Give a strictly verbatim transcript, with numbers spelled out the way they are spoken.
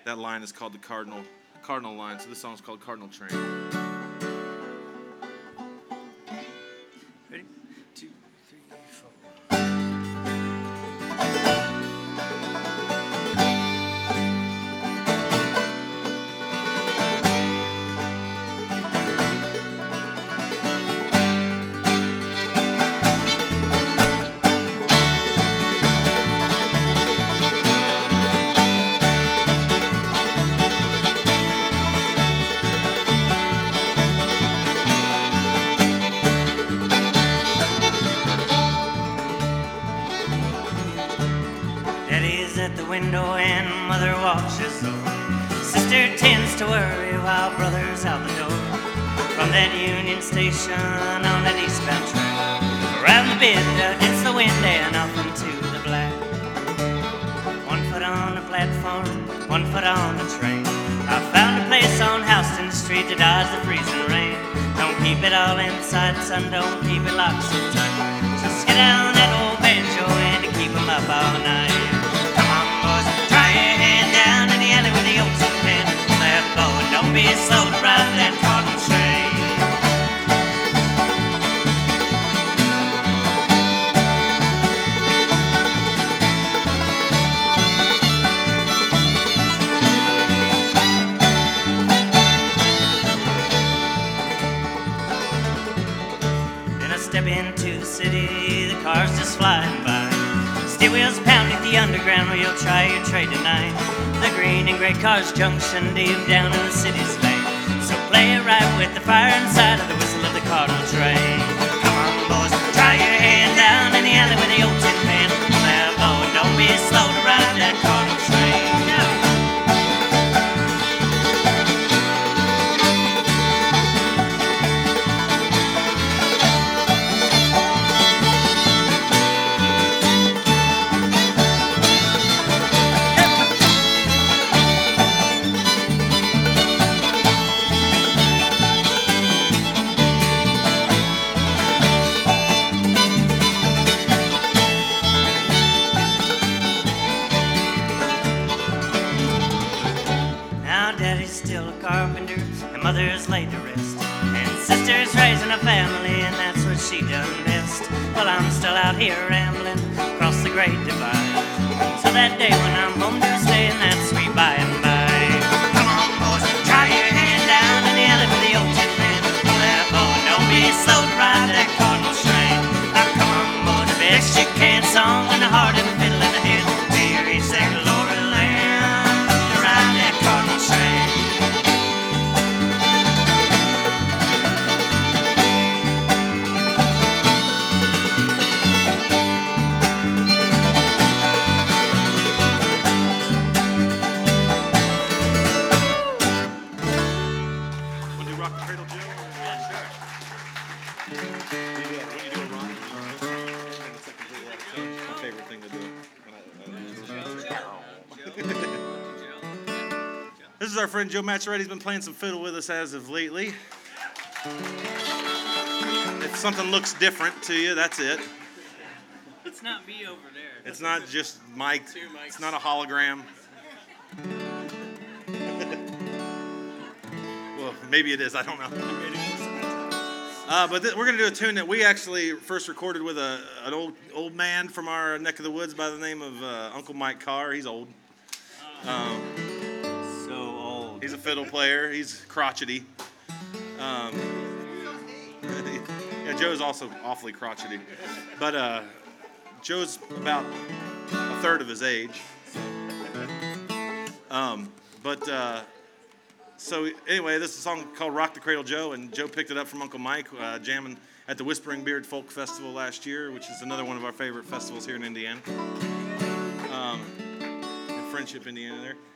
that line is called the Cardinal Cardinal line. So this song is called Cardinal Train. Ready? Two, three, four. Daddy's at the window and mother watches over. Sister tends to worry while brother's out the door. From that Union Station on that eastbound train, around the bend against the wind and off into the black. One foot on the platform, one foot on the train. I found a place on Houston Street to dodge the freezing rain. Don't keep it all inside, son, don't keep it locked so tight. Just get down that old banjo and to keep 'em up all night. Don't be slow to ride that cotton train. Then I step into the city, the cars just flying by. Steel wheels pounding the underground, we'll try your trade tonight. The green and gray cars junction deep down in the city's lane. So play it right with the fire inside of the whistle of the Cardinal train. Come on, boys, try your hand down in the alley with the old tin pan. Well, boy, don't be slow to ride that Cardinal train. No. Still a carpenter, and mother's laid to rest, and sister's raising a family, and that's what she done best. Well, I'm still out here rambling across the great divide, till that day when I'm home to stay in that sweet by and by. Come on, boys, try your hand down in the alley with the old tin man. Well, boy, don't be slow to ride that Cardinal train. Now, come on, boy, the best you can, song and the heart and the fiddle in the head. Till you reach that glory land to ride that Cardinal train. This is our friend Joe Macheretti. He's been playing some fiddle with us as of lately. If something looks different to you, that's it. It's not me over there. It's not just Mike. It's not a hologram. Well, maybe it is. I don't know. Uh, but th- we're going to do a tune that we actually first recorded with a, an old old man from our neck of the woods by the name of uh, Uncle Mike Carr. He's old. Um, so old. He's a fiddle player. He's crotchety. Um, yeah, Joe's also awfully crotchety. But uh, Joe's about a third of his age. Um, but... Uh, So anyway, this is a song called Rock the Cradle Joe, and Joe picked it up from Uncle Mike, uh, jamming at the Whispering Beard Folk Festival last year, which is another one of our favorite festivals here in Indiana. Um, in Friendship, Indiana there.